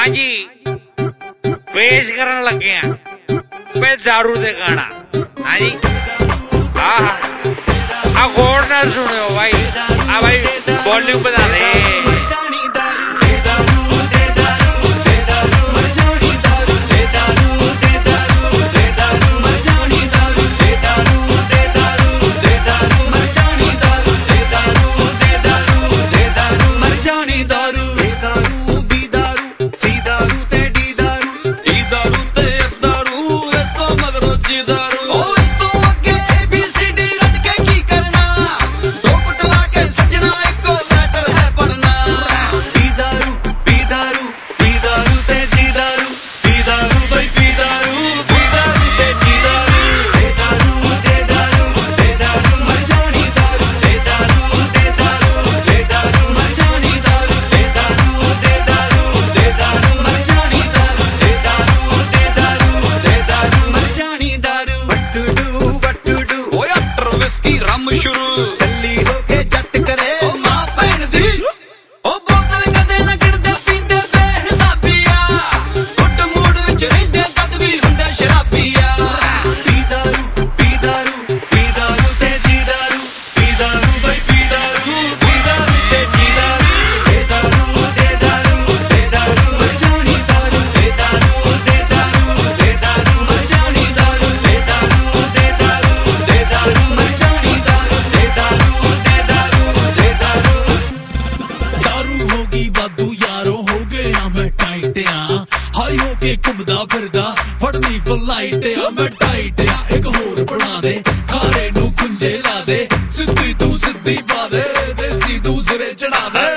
जी पेश करन लगे हैं पे दारू दे गाना। हाँ जी हाँ गौर ना सुनियो भाई। हाँ भाई वॉल्यूम बता दे। घुमदा फिरदा फड़नी फ्लाइट आ मैं टाइट आ एक होर बना दे खारे नू कुंजे ला दे सीधी तू सीधी पा दे देसी दूसरे चढ़ा दे।